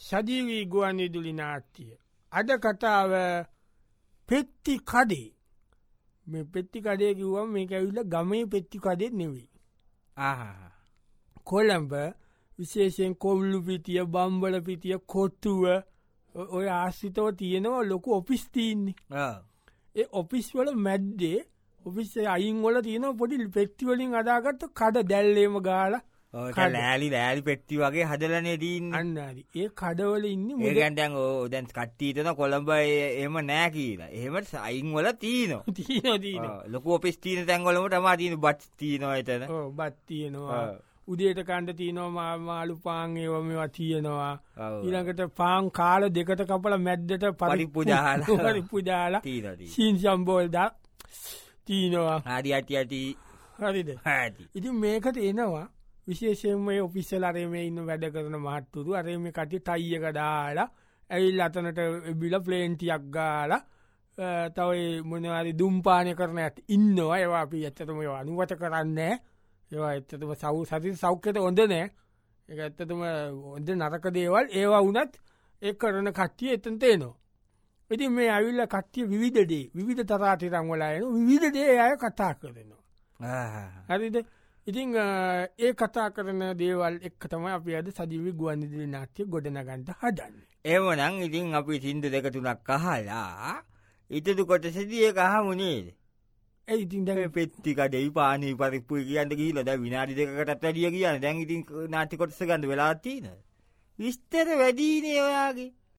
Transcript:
සජීවී ගුවන්විදුලි නාට්‍ය. අද කතාව පෙත්ති කඩේ. මේ පෙත්ති කඩේ කිව්වම මේක ඇවිල්ලා ගමේ පෙත්ති කඩේ නෙවෙයි. කොළඹ විශේෂයෙන් කොල්ලු පිටිය, බම්බල පිටිය, කොට්ටුව ඔය ආශ්‍රිතව තියෙනවා ලොකු ඔෆිස් තියෙන්නේ. ඒ ඔෆිස් වල මැද්දේ ඔෆිස් අයින් වල තියෙනවා පොඩි පෙට්ටි වලින් අදාගත්ත කඩ දැල්ලේම ගාලා ලෑලි පෙට්ටි වගේ හදලනේ තියන්නේ. අන්න හරි. ඒ කඩවල ඉන්නේ ඒකෙන් දැන් කට්ටිය හිතන කොළඹ එහෙම නෑ කියලා. එහෙම අයින් වල තියෙනවා. තියෙනවා. ලොකු ඔෆිස් තියෙන තැන් වලම තමයි තියෙන බත් තියෙනවා එතන. ඔව් බත් තියෙනවා. උදේට කන්න තියෙනවා මාළු පාන් ඒවා මේවා තියෙනවා. ඊළඟට පාන් කාල දෙකට කපලා මැද්දට පරිප්පු දාලා සීන් සම්බෝල් දා තියෙනවා. හරි යටි හරිද? ඉතින් මේකට එනවා විශේෂයෙන්ම මේ ඔෆිස් වල අර මේ ඉන්න වැඩ කරන මහත්තුරු අර මේ කටි ටයි එක දාලා ඇවිල්ලා අතනට බිල ප්ලේන් ටිකක් ගාලා තව මොනවා හරි දුම්පානය කරන ඇත් ඉන්නවා. ඒවා අපි ඇත්තටම ඒවා අනුමත කරන්නේ නැහැ. ඒවා ඇත්තටම සතිය සෞඛ්‍යයට හොඳ නැහැ. ඒක ඇත්තටම හොඳ නරක දේවල් ඒවා වුණත් ඒ කරන කට්ටිය එතනට එනවා. ඉතින් මේ ඇවිල්ලා කට්ටිය විවිධ දේ විවිධ තරාතිරම් වල එන විවිධ දේ අය කතා කරනවා. හරිද? ඉතින් ඒ කතා කරන දේවල් එක්ක තමයි අපි අද සජීවී ගුවන්විදුලි නාට්‍ය ගොඩනගන්න හදන්නේ. එහෙමනම් ඉතින් අපි සින්දු දෙක තුනක් අහලා ඊටු කොටසදී ඒක අහමු නේද? ඒ ඉතින් දැන් පෙත්ති කඩේ පානි පරිප්පු කියන්න ගිහිල්ලා දැන් විනාඩි දෙකකටත් වැඩිය කියන්නේ. දැන් ඉතින් නාට්‍ය කොටස ගන්න වෙලා තියෙනවා. විස්තර වැඩිනේ ඔයාගේ.